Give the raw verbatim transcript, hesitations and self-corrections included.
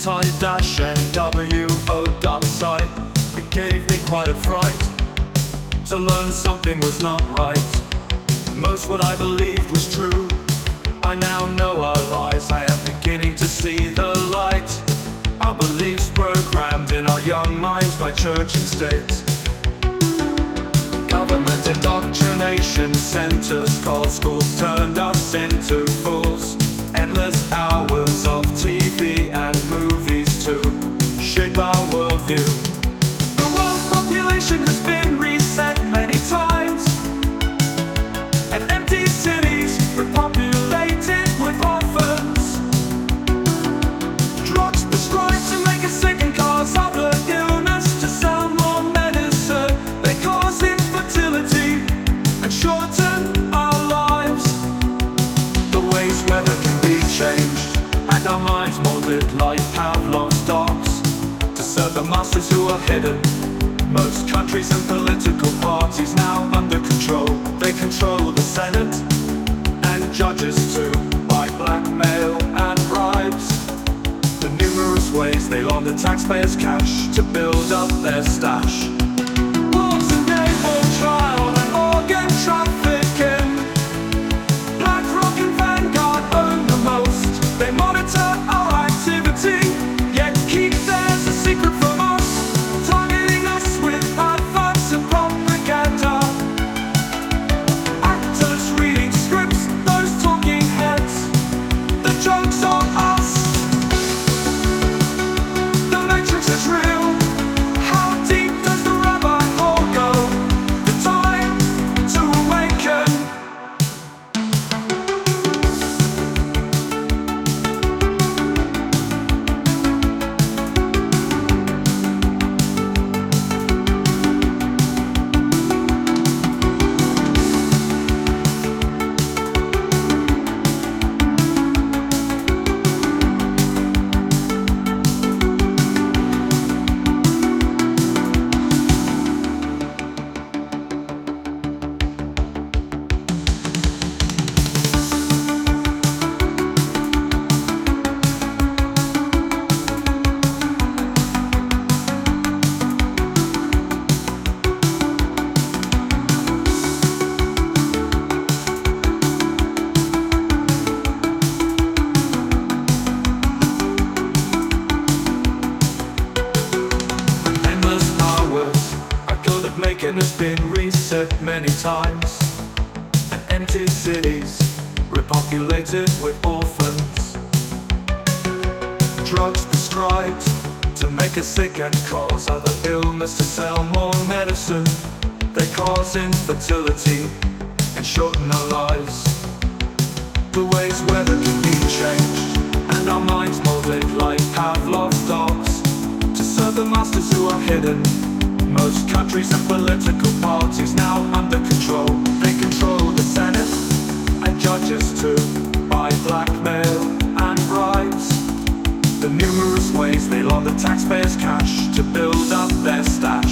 anti-N W O dot site. It gave me quite a fright to learn something was not right. Most what I believed was true, I now know are lies. I am beginning to see the light. Our beliefs programmed in our young minds by church and state. Government indoctrination centers called schools turned us into fools. Endless hours of T V and movies to shape our worldview. The world population has been reset many times, and empty cities repopulated with orphans. Drugs prescribed to make us sick and cause other illness. To sell more medicine, they cause infertility and shorten our lives. The ways weather can be changed, and our minds molded like Pavlov's dogs to serve the masters who are hidden. Most countries and political parties now under control. They control the Senate and judges too, by blackmail and bribes. The numerous ways they launder taxpayers' cash to build up their stash. Wars and naval trial and organ trafficking. BlackRock and Vanguard own the most. They monitor our activity, yet keep theirs a secret from us, targeting us with adverts and propaganda. Actors reading scripts, those talking heads, the joke's on us. The Matrix is real. How deep does the rabbit hole go? The time to awaken. Making has been reset many times, and empty cities repopulated with orphans. Drugs prescribed to make us sick and cause other illness. To sell more medicine, they cause infertility and shorten our lives. The ways weather can be changed, and our minds molded like Pavlov's dogs to serve the masters who are hidden. Most countries and political parties now under control. They control the Senate and judges too, by blackmail and bribes. The numerous ways they launder taxpayers' cash to build up their stash.